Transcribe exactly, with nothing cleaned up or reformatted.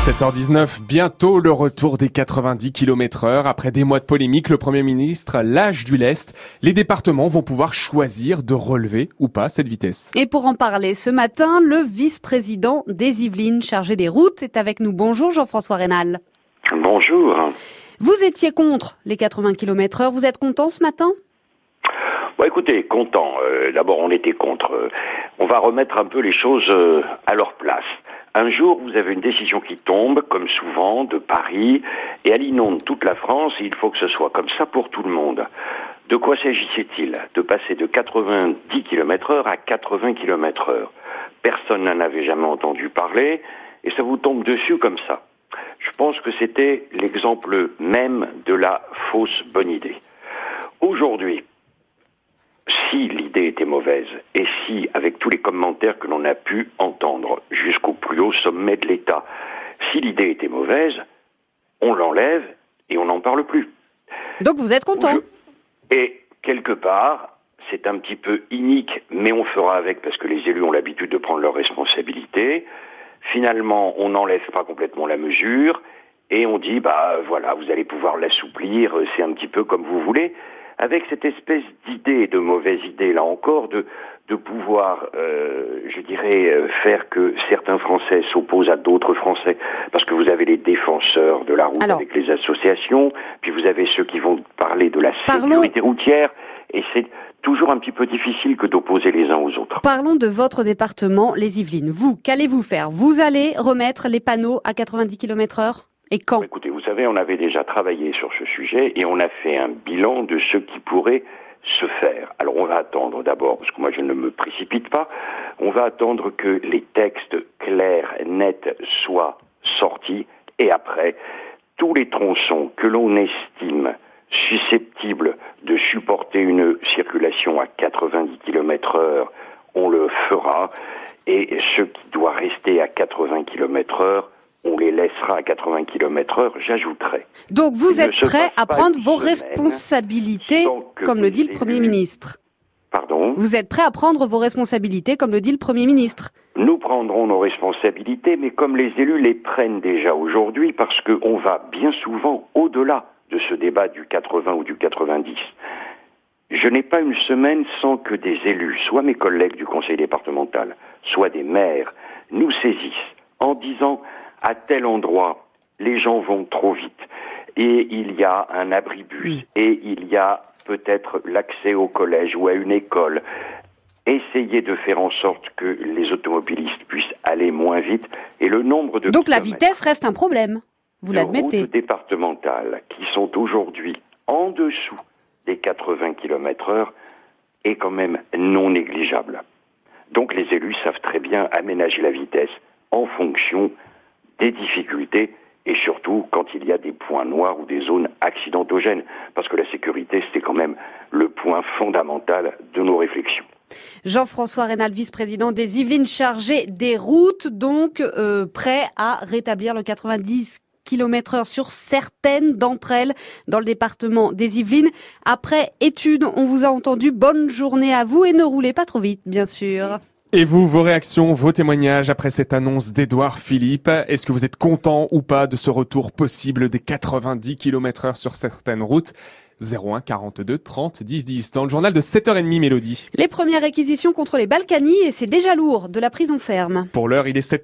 sept heures dix-neuf, bientôt le retour des quatre-vingt-dix kilomètres heure. Après des mois de polémique, le Premier ministre lâche du lest. Les départements vont pouvoir choisir de relever ou pas cette vitesse. Et pour en parler ce matin, le vice-président des Yvelines chargé des routes est avec nous. Bonjour Jean-François Raynal. Bonjour. Vous étiez contre les quatre-vingts kilomètres heure. Vous êtes content ce matin ? Bon, écoutez, content. Euh, d'abord, on était contre. Euh, on va remettre un peu les choses euh, à leur place. Un jour, vous avez une décision qui tombe, comme souvent, de Paris, et elle inonde toute la France, et il faut que ce soit comme ça pour tout le monde. De quoi s'agissait-il ? De passer de quatre-vingt-dix kilomètres heure à quatre-vingts kilomètres heure. Personne n'en avait jamais entendu parler, et ça vous tombe dessus comme ça. Je pense que c'était l'exemple même de la fausse bonne idée. Aujourd'hui, si l'idée était mauvaise, et si, avec tous les commentaires que l'on a pu entendre jusqu'au plus haut sommet de l'État, si l'idée était mauvaise, on l'enlève et on n'en parle plus. Donc vous êtes content ? Je... Et quelque part, c'est un petit peu inique, mais on fera avec parce que les élus ont l'habitude de prendre leurs responsabilités. Finalement, on n'enlève pas complètement la mesure et on dit, bah voilà, vous allez pouvoir l'assouplir, c'est un petit peu comme vous voulez. Avec cette espèce d'idée, de mauvaise idée, là encore, de, de pouvoir, euh, je dirais, faire que certains Français s'opposent à d'autres Français, parce que vous avez les défenseurs de la route Alors, avec les associations, puis vous avez ceux qui vont parler de la sécurité parlons... routière, et c'est toujours un petit peu difficile que d'opposer les uns aux autres. Parlons de votre département, les Yvelines. Vous, qu'allez-vous faire ? Vous allez remettre les panneaux à quatre-vingt-dix kilomètres heure ? Et quand ? Écoutez, vous savez, on avait déjà travaillé sur ce sujet et on a fait un bilan de ce qui pourrait se faire. Alors on va attendre d'abord, parce que moi je ne me précipite pas, on va attendre que les textes clairs, nets soient sortis et après, tous les tronçons que l'on estime susceptibles de supporter une circulation à quatre-vingt-dix kilomètres heure, on le fera et ce qui doit rester à quatre-vingts kilomètres heure, on les laissera à quatre-vingts kilomètres heure, j'ajouterai. Donc vous êtes prêt à prendre vos responsabilités, comme le dit le Premier ministre ? Pardon ? Vous êtes prêt à prendre vos responsabilités, comme le dit le Premier ministre ? Nous prendrons nos responsabilités, mais comme les élus les prennent déjà aujourd'hui, parce qu'on va bien souvent au-delà de ce débat du quatre-vingts ou du quatre-vingt-dix. Je n'ai pas une semaine sans que des élus, soit mes collègues du conseil départemental, soit des maires, nous saisissent en disant à tel endroit, les gens vont trop vite et il y a un abribus mmh. et il y a peut-être l'accès au collège ou à une école. Essayez de faire en sorte que les automobilistes puissent aller moins vite et le nombre de Donc la vitesse reste un problème, vous l'admettez. Les routes départementales qui sont aujourd'hui en dessous des quatre-vingts kilomètres heure est quand même non négligeable. Donc les élus savent très bien aménager la vitesse en fonction des difficultés et surtout quand il y a des points noirs ou des zones accidentogènes, parce que la sécurité, c'était quand même le point fondamental de nos réflexions. Jean-François Raynal, vice-président des Yvelines, chargé des routes, donc euh, prêt à rétablir le quatre-vingt-dix kilomètres heure sur certaines d'entre elles dans le département des Yvelines. Après étude, on vous a entendu, bonne journée à vous et ne roulez pas trop vite, bien sûr. Et vous, vos réactions, vos témoignages après cette annonce d'Édouard Philippe, est-ce que vous êtes content ou pas de ce retour possible des quatre-vingt-dix kilomètres heure sur certaines routes ? zéro un quarante-deux trente dix dix. Dans le journal de sept heures trente, Mélodie. Les premières réquisitions contre les Balkany et c'est déjà lourd de la prison ferme. Pour l'heure, il est sept